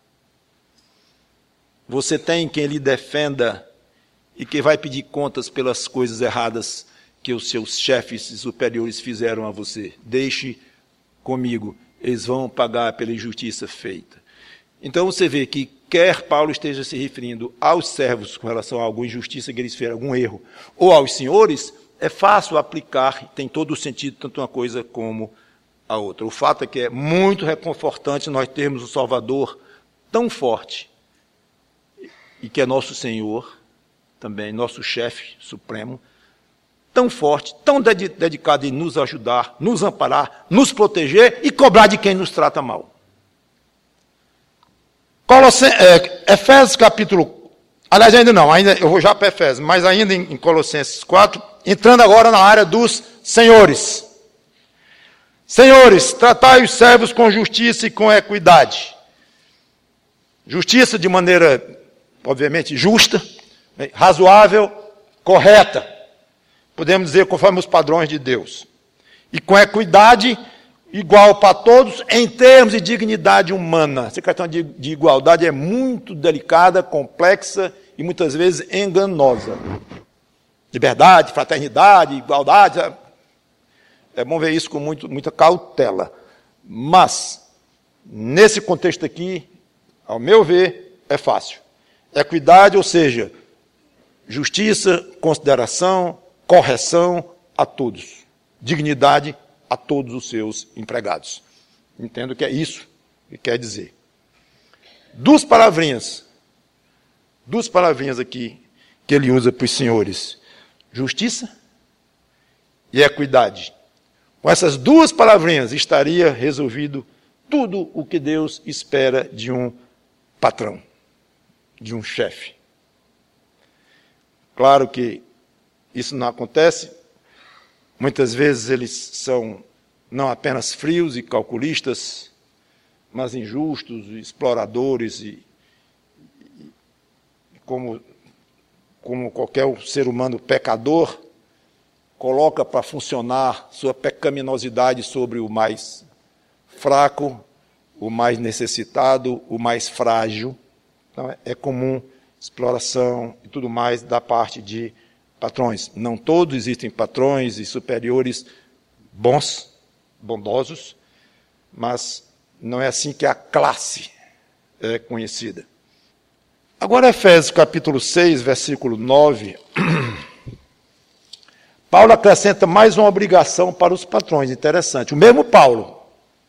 Você tem quem lhe defenda e que vai pedir contas pelas coisas erradas que os seus chefes e superiores fizeram a você. Deixe comigo, eles vão pagar pela injustiça feita. Então você vê que quer Paulo esteja se referindo aos servos com relação a alguma injustiça que eles fizeram, algum erro, ou aos senhores, é fácil aplicar, tem todo o sentido, tanto uma coisa como a outra. O fato é que é muito reconfortante nós termos um Salvador tão forte, e que é nosso Senhor, também nosso chefe supremo, tão forte, tão dedicado em nos ajudar, nos amparar, nos proteger e cobrar de quem nos trata mal. Efésios capítulo... Aliás, ainda não, eu vou já para Efésios, mas ainda em Colossenses 4, entrando agora na área dos senhores. Senhores, tratai os servos com justiça e com equidade. Justiça de maneira, obviamente, justa, razoável, correta. Podemos dizer conforme os padrões de Deus. E com equidade igual para todos em termos de dignidade humana. Essa questão de igualdade é muito delicada, complexa e muitas vezes enganosa. Liberdade, fraternidade, igualdade, é bom ver isso com muita cautela. Mas, nesse contexto aqui, ao meu ver, é fácil. Equidade, ou seja, justiça, consideração, correção a todos. Dignidade a todos os seus empregados. Entendo que é isso que quer dizer. Duas palavrinhas aqui que ele usa para os senhores. Justiça e equidade. Com essas duas palavrinhas estaria resolvido tudo o que Deus espera de um patrão, de um chefe. Claro que isso não acontece. Muitas vezes eles são não apenas frios e calculistas, mas injustos, exploradores e como qualquer ser humano pecador, coloca para funcionar sua pecaminosidade sobre o mais fraco, o mais necessitado, o mais frágil. Então, é comum exploração e tudo mais da parte de patrões. Não todos, existem patrões e superiores bondosos, mas não é assim que a classe é conhecida. Agora, Efésios capítulo 6, versículo 9, Paulo acrescenta mais uma obrigação para os patrões, interessante. O mesmo Paulo.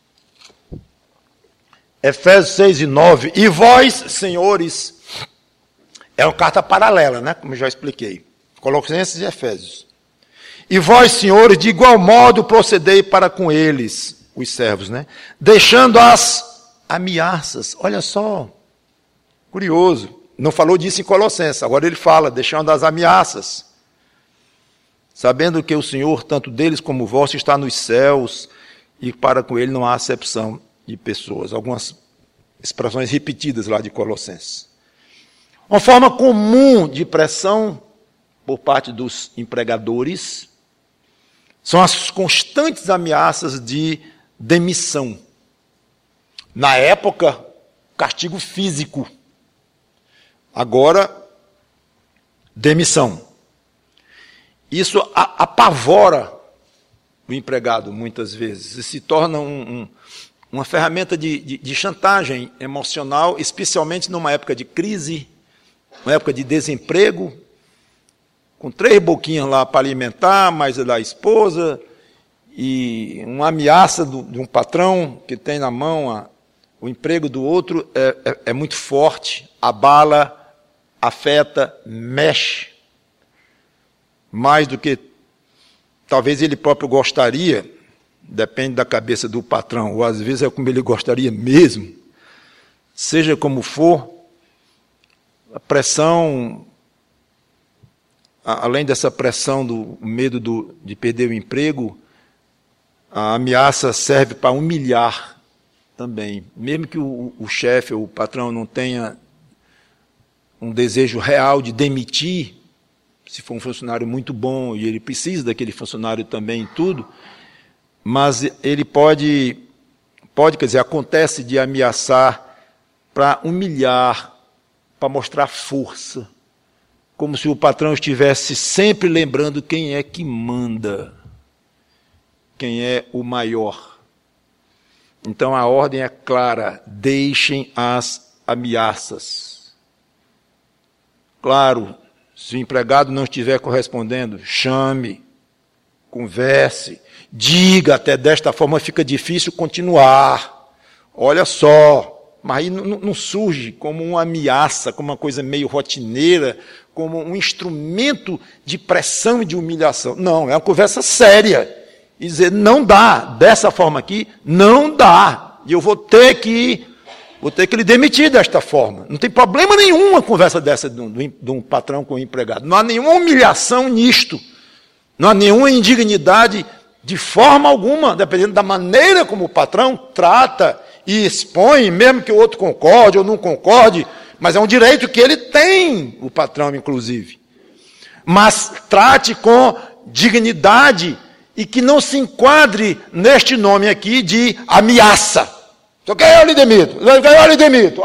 Efésios 6 e 9, e vós, senhores, é uma carta paralela, né? Como eu já expliquei. Colossenses e Efésios. E vós, senhores, de igual modo procedei para com eles, os servos, né? Deixando as ameaças. Olha só, curioso. Não falou disso em Colossenses, agora ele fala, deixando as ameaças. Sabendo que o Senhor, tanto deles como vós, está nos céus, e para com ele não há acepção de pessoas. Algumas expressões repetidas lá de Colossenses. Uma forma comum de pressão por parte dos empregadores são as constantes ameaças de demissão. Na época, castigo físico. Agora, demissão. Isso apavora o empregado, muitas vezes, e se torna uma ferramenta de chantagem emocional, especialmente numa época de crise, uma época de desemprego, com 3 boquinhas lá para alimentar, mais a da esposa, e uma ameaça de um patrão que tem na mão O emprego do outro é muito forte, abala, afeta, mexe, mais do que talvez ele próprio gostaria, depende da cabeça do patrão, ou às vezes é como ele gostaria mesmo. Seja como for, a pressão, além dessa pressão do medo de perder o emprego, a ameaça serve para humilhar também. Mesmo que o chefe ou o patrão não tenha um desejo real de demitir, se for um funcionário muito bom e ele precisa daquele funcionário também em tudo, mas ele pode, quer dizer, acontece de ameaçar para humilhar, para mostrar força, como se o patrão estivesse sempre lembrando quem é que manda, quem é o maior. Então a ordem é clara: deixem as ameaças. Claro, se o empregado não estiver correspondendo, chame, converse, diga, até desta forma fica difícil continuar. Olha só, mas aí não surge como uma ameaça, como uma coisa meio rotineira, como um instrumento de pressão e de humilhação. Não, é uma conversa séria. E dizer, não dá, dessa forma aqui, não dá. E eu vou ter que lhe demitir desta forma. Não tem problema nenhum uma conversa dessa de um patrão com um empregado. Não há nenhuma humilhação nisto. Não há nenhuma indignidade de forma alguma, dependendo da maneira como o patrão trata e expõe, mesmo que o outro concorde ou não concorde, mas é um direito que ele tem, o patrão inclusive. Mas trate com dignidade e que não se enquadre neste nome aqui de ameaça. Se eu quero, eu lhe demito. Eu lhe demito.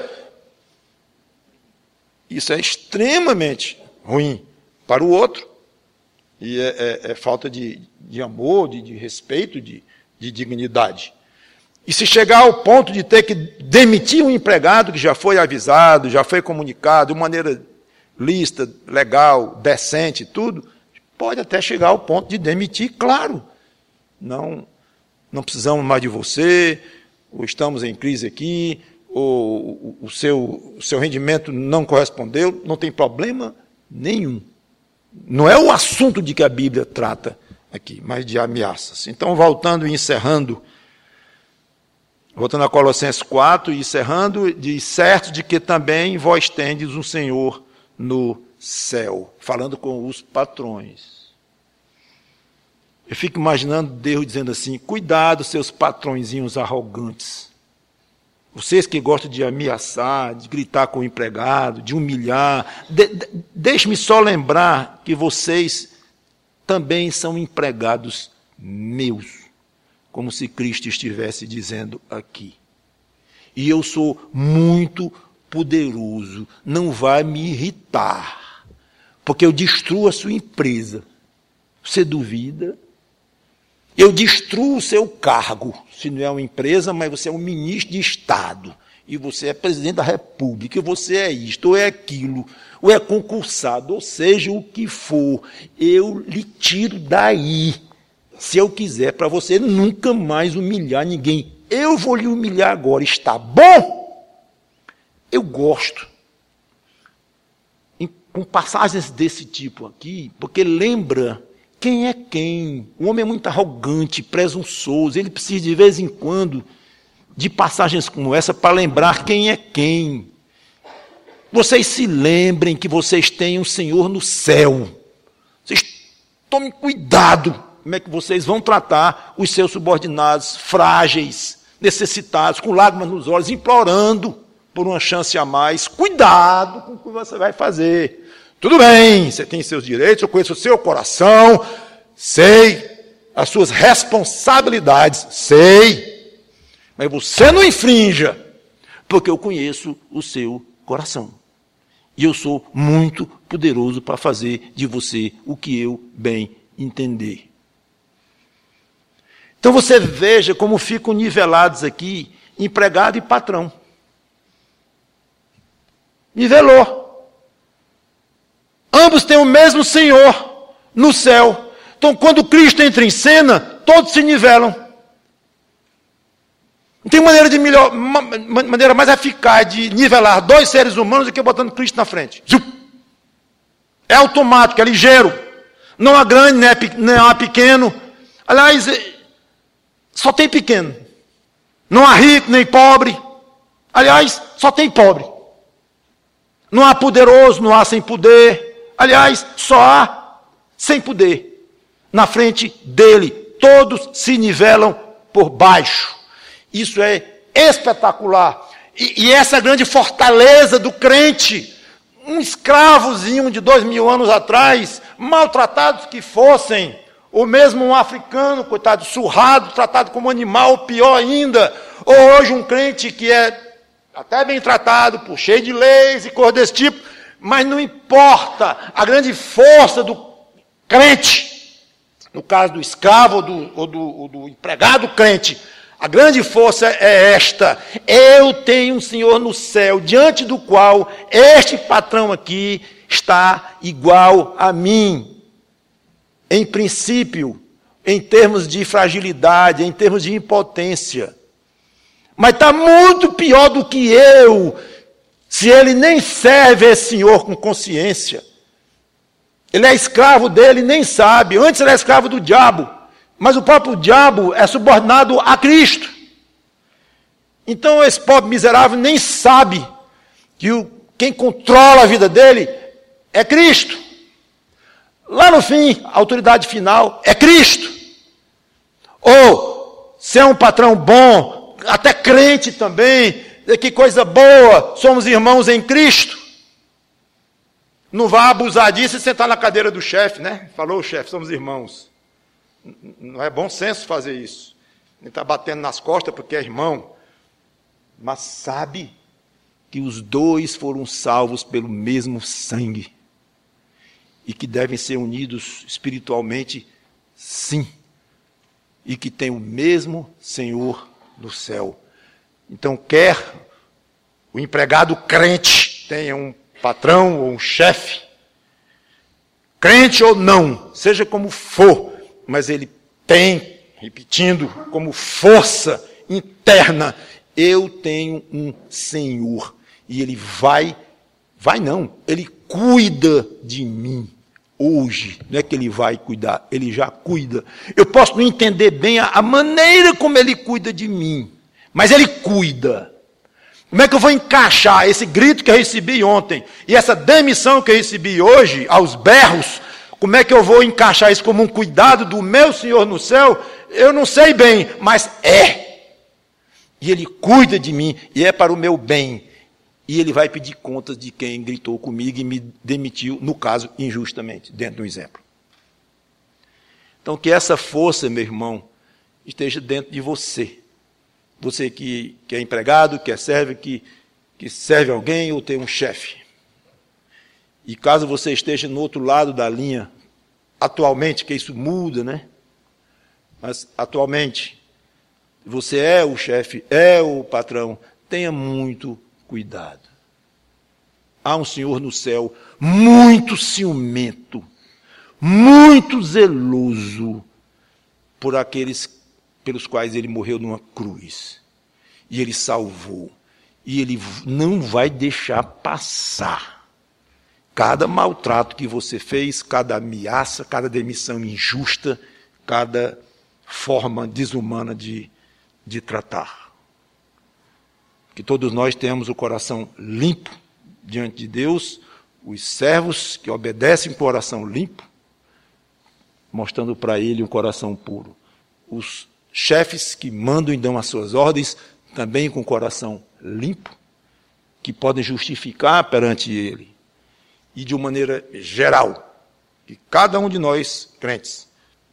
Isso é extremamente ruim para o outro. E é falta de amor, de respeito, de dignidade. E se chegar ao ponto de ter que demitir um empregado que já foi avisado, já foi comunicado de maneira lícita, legal, decente, tudo, pode até chegar ao ponto de demitir, claro. Não precisamos mais de você, ou estamos em crise aqui, ou o seu rendimento não correspondeu, não tem problema nenhum. Não é o assunto de que a Bíblia trata aqui, mas de ameaças. Então, voltando e encerrando, voltando a Colossenses 4, e encerrando, diz, certo de que também vós tendes um Senhor no céu, falando com os patrões. Eu fico imaginando Deus dizendo assim, cuidado, seus patrõezinhos arrogantes. Vocês que gostam de ameaçar, de gritar com o empregado, de humilhar, deixe-me só lembrar que vocês também são empregados meus, como se Cristo estivesse dizendo aqui. E eu sou muito poderoso, não vai me irritar, porque eu destruo a sua empresa. Você duvida? Eu destruo o seu cargo, se não é uma empresa, mas você é um ministro de Estado, e você é presidente da República, e você é isto, ou é aquilo, ou é concursado, ou seja, o que for, eu lhe tiro daí, se eu quiser, para você nunca mais humilhar ninguém. Eu vou lhe humilhar agora, está bom? Eu gosto, com passagens desse tipo aqui, porque lembra quem é quem. O homem é muito arrogante, presunçoso, ele precisa de vez em quando de passagens como essa para lembrar quem é quem. Vocês se lembrem que vocês têm um Senhor no céu. Vocês tomem cuidado como é que vocês vão tratar os seus subordinados frágeis, necessitados, com lágrimas nos olhos, implorando por uma chance a mais. Cuidado com o que você vai fazer. Tudo bem, você tem seus direitos, eu conheço o seu coração, sei as suas responsabilidades, sei, mas você não infrinja, porque eu conheço o seu coração. E eu sou muito poderoso para fazer de você o que eu bem entender. Então você veja como ficam nivelados aqui empregado e patrão. Nivelou. Ambos têm o mesmo Senhor no céu. Então, quando Cristo entra em cena, todos se nivelam. Não tem maneira mais eficaz de nivelar dois seres humanos do que botando Cristo na frente. É automático, é ligeiro. Não há grande, não há pequeno. Aliás, só tem pequeno. Não há rico nem pobre. Aliás, só tem pobre. Não há poderoso, não há sem poder. Aliás, só há sem poder. Na frente dele, todos se nivelam por baixo. Isso é espetacular. E essa grande fortaleza do crente, um escravozinho de 2000 anos atrás, maltratados que fossem, ou mesmo um africano, coitado, surrado, tratado como animal, pior ainda, ou hoje um crente que é até bem tratado, por cheio de leis e coisas desse tipo, mas não importa a grande força do crente, no caso do escravo ou do empregado crente, a grande força é esta: eu tenho um Senhor no céu, diante do qual este patrão aqui está igual a mim. Em princípio, em termos de fragilidade, em termos de impotência. Mas está muito pior do que eu, se ele nem serve a esse Senhor com consciência. Ele é escravo dele, nem sabe. Antes ele é escravo do diabo. Mas o próprio diabo é subordinado a Cristo. Então esse pobre miserável nem sabe que quem controla a vida dele é Cristo. Lá no fim, a autoridade final é Cristo. Ou, se é um patrão bom, até crente também, que coisa boa, somos irmãos em Cristo. Não vá abusar disso e sentar na cadeira do chefe, né? Falou o chefe, somos irmãos. Não é bom senso fazer isso. Ele está batendo nas costas porque é irmão. Mas sabe que os dois foram salvos pelo mesmo sangue. E que devem ser unidos espiritualmente, sim. E que tem o mesmo Senhor no céu. Então, quer o empregado crente tenha um patrão ou um chefe, crente ou não, seja como for, mas ele tem, repetindo, como força interna, eu tenho um Senhor, e ele ele cuida de mim hoje. Não é que ele vai cuidar, ele já cuida. Eu posso não entender bem a maneira como ele cuida de mim, mas ele cuida. Como é que eu vou encaixar esse grito que eu recebi ontem e essa demissão que eu recebi hoje, aos berros? Como é que eu vou encaixar isso como um cuidado do meu Senhor no céu? Eu não sei bem, mas é. E ele cuida de mim, e é para o meu bem. E ele vai pedir contas de quem gritou comigo e me demitiu, no caso, injustamente, dentro de um exemplo. Então, que essa força, meu irmão, esteja dentro de você. Você que é empregado, que serve, que serve alguém ou tem um chefe. E caso você esteja no outro lado da linha, atualmente, que isso muda, né? Mas atualmente, você é o chefe, é o patrão, tenha muito cuidado. Há um Senhor no céu muito ciumento, muito zeloso por aqueles pelos quais ele morreu numa cruz. E ele salvou. E ele não vai deixar passar cada maltrato que você fez, cada ameaça, cada demissão injusta, cada forma desumana de tratar. Que todos nós tenhamos o coração limpo diante de Deus, os servos que obedecem com o coração limpo, mostrando para ele um coração puro. Os chefes que mandam e dão as suas ordens, também com o coração limpo, que podem justificar perante ele. E de uma maneira geral, que cada um de nós, crentes,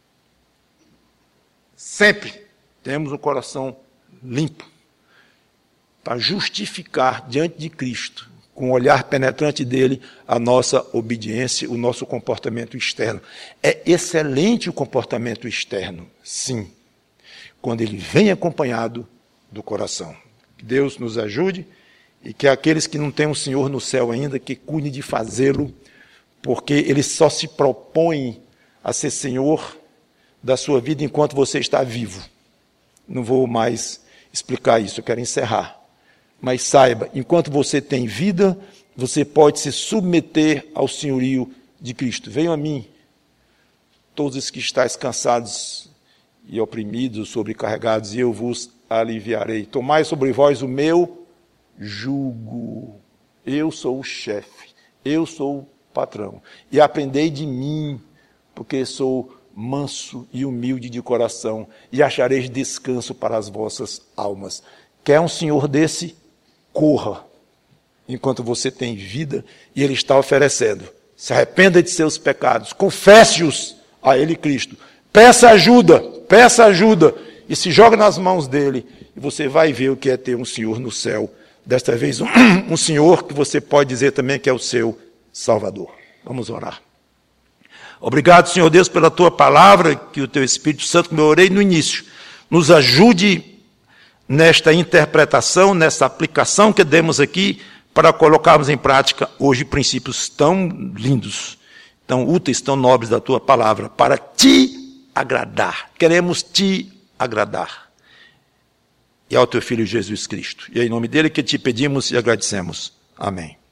sempre temos um coração limpo, para justificar diante de Cristo, com o olhar penetrante dele, a nossa obediência, o nosso comportamento externo. É excelente o comportamento externo, sim, quando ele vem acompanhado do coração. Que Deus nos ajude e que aqueles que não têm um Senhor no céu ainda, que cuidem de fazê-lo, porque ele só se propõe a ser Senhor da sua vida enquanto você está vivo. Não vou mais explicar isso, eu quero encerrar. Mas saiba, enquanto você tem vida, você pode se submeter ao senhorio de Cristo. Venham a mim, todos os que estáis cansados e oprimidos, sobrecarregados, e eu vos aliviarei. Tomai sobre vós o meu jugo. Eu sou o chefe, eu sou o patrão. E aprendei de mim, porque sou manso e humilde de coração, e achareis descanso para as vossas almas. Quer um senhor desse? Corra, enquanto você tem vida, e ele está oferecendo. Se arrependa de seus pecados, confesse-os a ele, Cristo. Peça ajuda, e se joga nas mãos dele, e você vai ver o que é ter um Senhor no céu. Desta vez, um Senhor que você pode dizer também que é o seu Salvador. Vamos orar. Obrigado, Senhor Deus, pela tua palavra, que o teu Espírito Santo, como eu orei no início, nos ajude nesta interpretação, nessa aplicação que demos aqui, para colocarmos em prática hoje princípios tão lindos, tão úteis, tão nobres da tua palavra, para te agradar. Queremos te agradar. E ao teu Filho Jesus Cristo. E é em nome dele que te pedimos e agradecemos. Amém.